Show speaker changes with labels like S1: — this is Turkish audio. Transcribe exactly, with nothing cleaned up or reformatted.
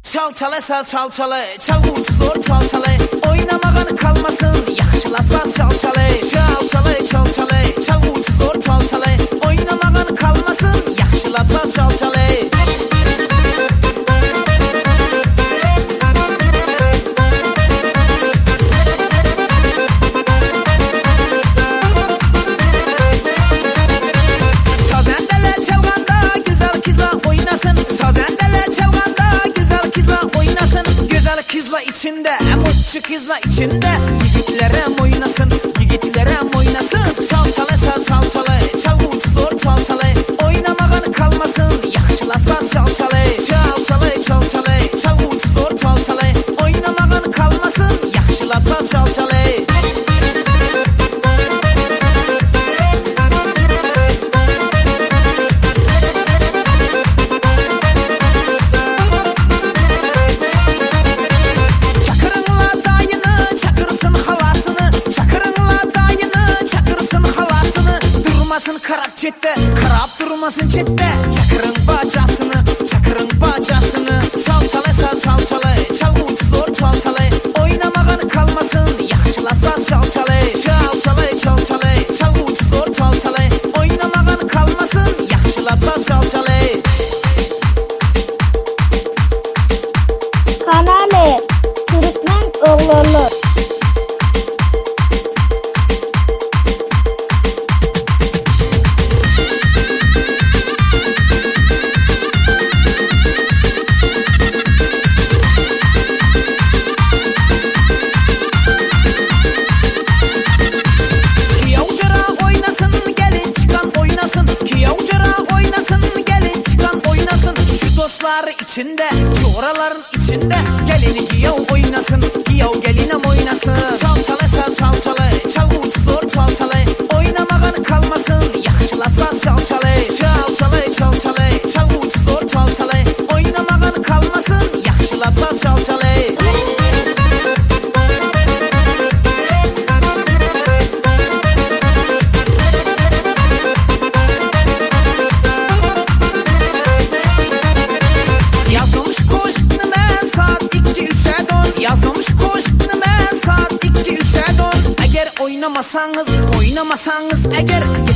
S1: Çal çalay sal çal çalay, çalgıcı zor çal çalay, oynamağın kalmasın, yaxşılasa çal çalay. Çal çalay çal çalay, çalgıcı zor çal çalay, oynamağın kalmasın, yaxşılasa çal çalay. Kızla içinde, emotçu kızla içinde, yigitlere oynasın, yigitlere oynasın. Çal çalay sal çal çalay, çalgıcı zor çal çalay, oynamağın kalmasın, yaxşılasa çal çalay. Çal çalay çal çalay, çalgıcı zor çal çalay, oynamağın kalmasın, yaxşılasa çal çalay. Karab çette, karab durmasın çette, çakırın bacasını, çakırın bacasını. Çal çalay sal çal çalay, çalgıcı zor çal çalay, oynamağın kalmasın, yaxşılasa çal çalay. Çal çalay çal çalay, çalgıcı zor çal çalay, oynamağın kalmasın, yaxşılasa çal çalay.
S2: Kanale, Türkmen oğulları.
S1: İçinde, çoraların içinde, gelini giyav oynasın, giyav gelinem oynasın. Çal çalay sal çal çalay, çalgıcı zor çal çalay, oynamağın kalmasın, yaxşılasa çal çalay. Çal çalay çal çalay, çalgıcı zor çal çalay, oynamağın kalmasın, yaxşılasa çal çalay. Yazılmış koşkunu mən saat iki üçe don, yazılmış koşkunu mən saat iki üçe don. Eğer oynamasanız, oynamasanız eğer,